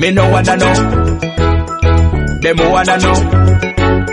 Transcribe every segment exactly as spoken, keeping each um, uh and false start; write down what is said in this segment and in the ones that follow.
Me no wanna know. Them wanna know.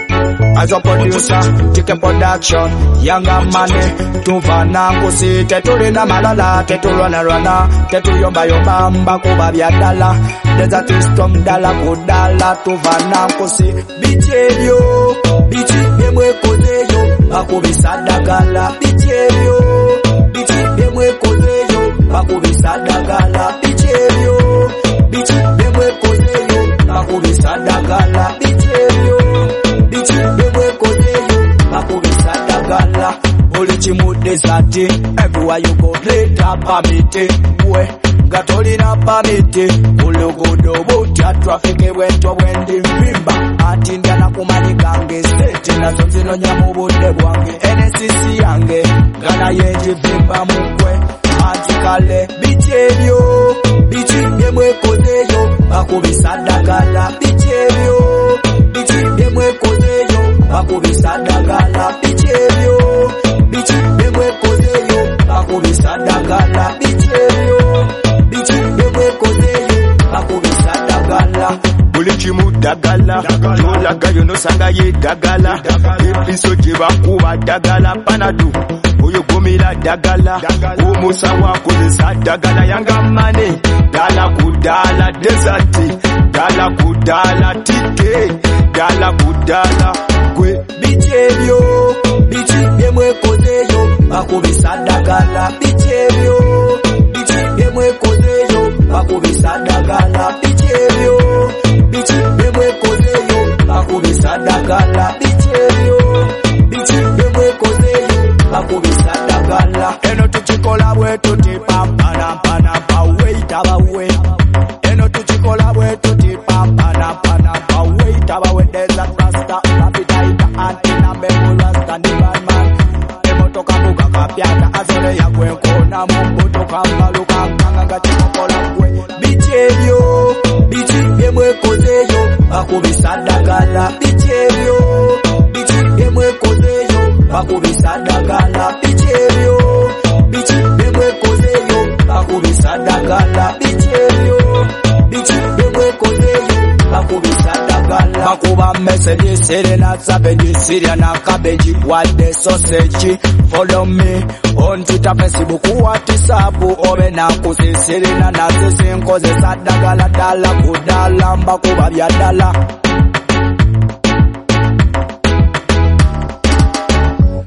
As a producer, take a production, younger money, tuvana kusi, tetulina malala, tetulwana rwana, tetuyomba yomba mbako babya dala, there's a system dala kudala, tuvana kusi, bichevyo, bichi bemwe kozeyo, bako bisadagala, bichevyo, bichi bemwe kozeyo, bako bisadagala, bichevyo, bichi bemwe kozeyo, bako bisadagala, bichevyo, bichi bemwe kozeyo, bako bisadagala. Olichimude zati, everywhere you go, later permit, we gatolina permit, ulugodo butia traffic wento wendi vimba, atindia na kumani gange, state na sonzino nyamu bude bwange, N S C yange, gana yeji vimba mkwe, atikale, bichevyo, bichi bemwe kozeyo, bako bisadagala, bichevyo, bichi bemwe kozeyo, bako bisadagala, bichevyo, bichi bemwe kozeyo, bako bisadagala, bichevyo, bichi bemwe kozeyo, bako bisadagala. Ulichimu dagala, yolaga yono sanga ye dagala, episo jeba kuwa dagala panadu, oyo gomila dagala, umusa wako zisa dagala yanga mane, dala kudala desati, dala kudala tike, dala kudala kwe. Bichevyo, bichi bemwe kozeyo, bako bisadagala, bichevyo, bichi bemwe kozeyo, bako bisadagala, bichevyo, bichi bemwe kozeyo, bako bisadagala, bichevyo, bichi bemwe kozeyo, bako bisadagala. Eno tuchikola bwe tuti pampana pana pa wait abawe. Eno tuchikola bwe tuti pampana pana pa wait abawe. There's a rasta appetite antina bemu rasta ni man. Emo toka buka kapiata azole ya kwenko na mumbu toka maluka kanga gati kola kwe. Bichevyo, bichi bemwe kozeyo, bako bisadagala, bichevyo, bichi bemwe kozeyo, bako bisadagala, bichevyo, bichi bemwe kozeyo, bako bisadagala, bichevyo, bichi bemwe kozeyo, bako bisadagala. Bako ba message sere na sabeji siria na cabbage what the sausage. Follow me on Twitter, Facebook, WhatsApp, obe na kusisiri na nasisi nkoze sadagala dala kudala mbako babya dala.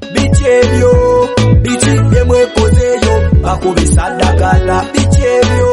Bichevyo, bichi bemwe kozeyo, bako bisadagala, bichevyo,